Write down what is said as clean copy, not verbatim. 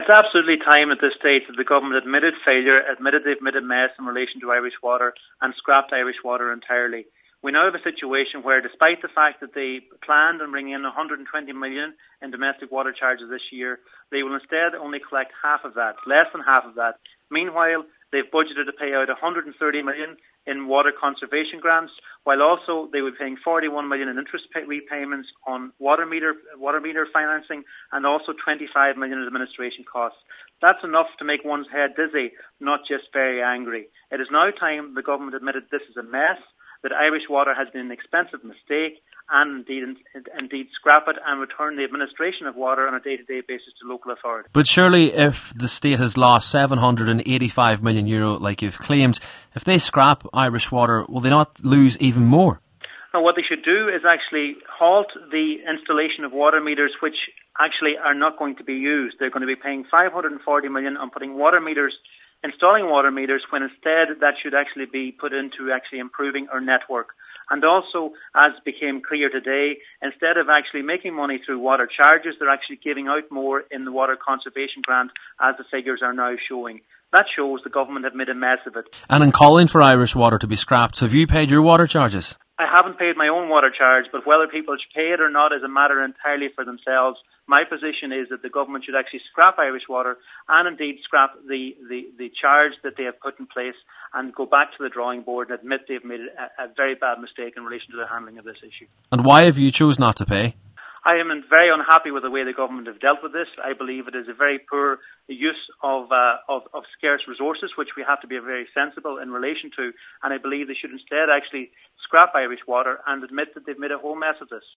It's absolutely time at this stage that the government admitted failure, admitted they've made a mess in relation to Irish Water and scrapped Irish Water entirely. We now have a situation where, despite the fact that they planned on bringing in 120 million in domestic water charges this year, they will instead only collect half of that, less than half of that. Meanwhile, they've budgeted to pay out 130 million in water conservation grants, while also they will be paying 41 million in interest repayments on water meter financing, and also 25 million in administration costs. That's enough to make one's head dizzy, not just very angry. It is now time the government admitted this is a mess, that Irish Water has been an expensive mistake, and indeed scrap it and return the administration of water on a day-to-day basis to local authorities. But surely if the state has lost €785 million like you've claimed, if they scrap Irish Water, will they not lose even more? Now, what they should do is actually halt the installation of water meters which actually are not going to be used. They're going to be paying 540 million on installing water meters, when instead that should actually be put into actually improving our network. And also, as became clear today, instead of actually making money through water charges, they're actually giving out more in the water conservation grant, as the figures are now showing. That shows the government have made a mess of it. And in calling for Irish Water to be scrapped, have you paid your water charges? I haven't paid my own water charge, but whether people should pay it or not is a matter entirely for themselves. My position is that the government should actually scrap Irish Water and indeed scrap the charge that they have put in place and go back to the drawing board and admit they've made a very bad mistake in relation to the handling of this issue. And why have you chosen not to pay? I am very unhappy with the way the government have dealt with this. I believe it is a very poor use of scarce resources, which we have to be very sensible in relation to, and I believe they should instead actually scrap Irish Water and admit that they've made a whole mess of this.